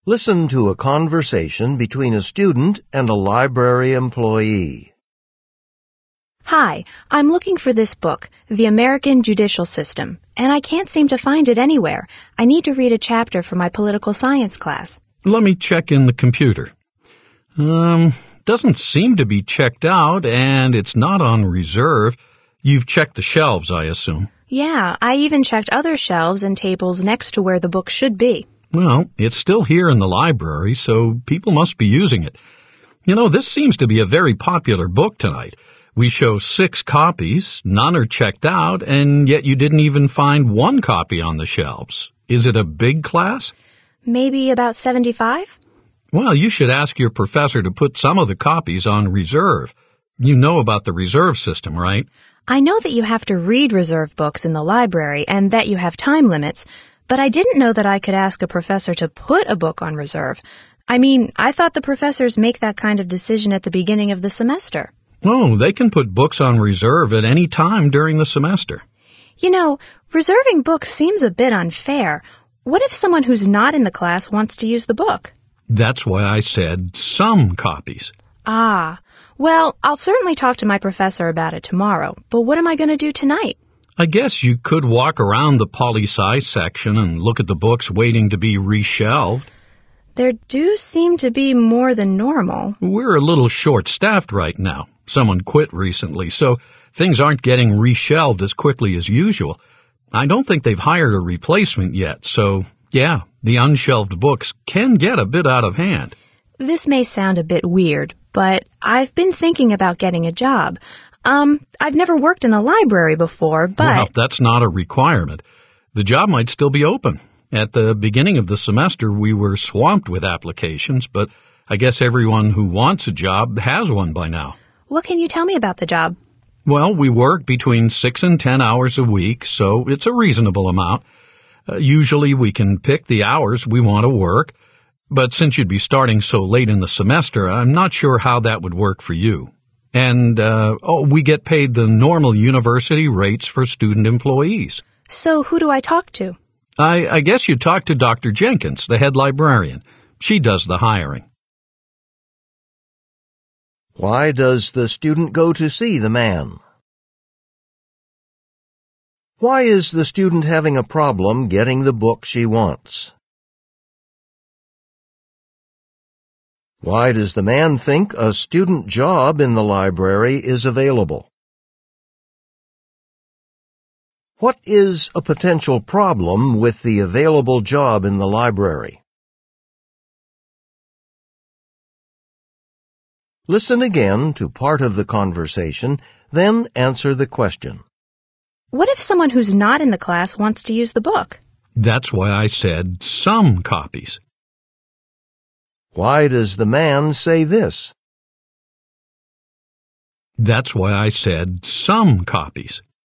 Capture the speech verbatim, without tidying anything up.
Listen to a conversation between a student and a library employee. Hi, I'm looking for this book, The American Judicial System, and I can't seem to find it anywhere. I need to read a chapter for my political science class. Let me check in the computer. Um, doesn't seem to be checked out, and it's not on reserve. You've checked the shelves, I assume. Yeah, I even checked other shelves and tables next to where the book should be. Well, it's still here in the library, so people must be using it. You know, this seems to be a very popular book tonight. We show six copies, none are checked out, and yet you didn't even find one copy on the shelves. Is it a big class? Maybe about seventy-five? Well, you should ask your professor to put some of the copies on reserve. You know about the reserve system, right? I know that you have to read reserve books in the library and that you have time limits, but I didn't know that I could ask a professor to put a book on reserve. I mean, I thought the professors make that kind of decision at the beginning of the semester. Oh, they can put books on reserve at any time during the semester. You know, reserving books seems a bit unfair. What if someone who's not in the class wants to use the book? That's why I said some copies. Ah, well, I'll certainly talk to my professor about it tomorrow, but what am I going to do tonight? I guess you could walk around the poli-sci section and look at the books waiting to be reshelved. There do seem to be more than normal. We're a little short-staffed right now. Someone quit recently, so things aren't getting reshelved as quickly as usual. I don't think they've hired a replacement yet, so, yeah, the unshelved books can get a bit out of hand. This may sound a bit weird, but I've been thinking about getting a job. Um, I've never worked in a library before, but... Well, that's not a requirement. The job might still be open. At the beginning of the semester, we were swamped with applications, but I guess everyone who wants a job has one by now. What can you tell me about the job? Well, we work between six and ten hours a week, so it's a reasonable amount. Uh, usually we can pick the hours we want to work, but since you'd be starting so late in the semester, I'm not sure how that would work for you. And, uh, oh, we get paid the normal university rates for student employees. So who do I talk to? I, I guess you talk to Doctor Jenkins, the head librarian. She does the hiring. Why does the student go to see the man? Why is the student having a problem getting the book she wants? Why does the man think a student job in the library is available? What is a potential problem with the available job in the library? Listen again to part of the conversation, then answer the question. What if someone who's not in the class wants to use the book? That's why I said some copies. Why does the man say this? That's why I said some copies.